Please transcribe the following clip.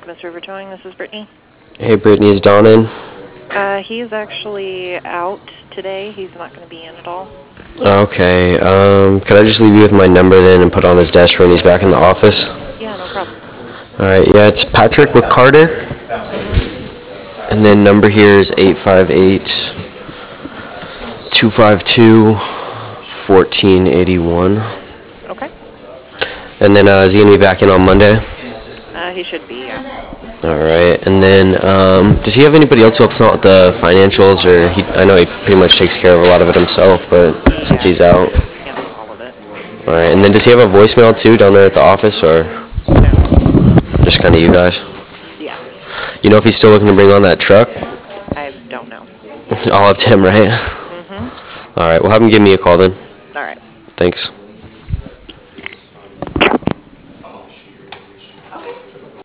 Optimus River Towing. This is Brittany. Hey, Brittany, is Don in? He is actually out today. He's not going to be in at all. Okay, could I just leave you with my number then and put it on his desk when he's back in the office? Yeah, no problem. Alright, yeah, it's Patrick with Carter. And then number here is 858-252-1481. Okay. And then, is he going to be back in on Monday? He should be, yeah. Alright, and then, does he have anybody else who helps him out with the financials, or I know he pretty much takes care of a lot of it himself, but since he's out. Handles all of it. Alright, and then does he have a voicemail too down there at the office, or No. just kind of you guys? Yeah. You know if he's still looking to bring on that truck? I don't know. All up to him, right? Mm-hmm. Alright, well have him give me a call then. All right. Thanks.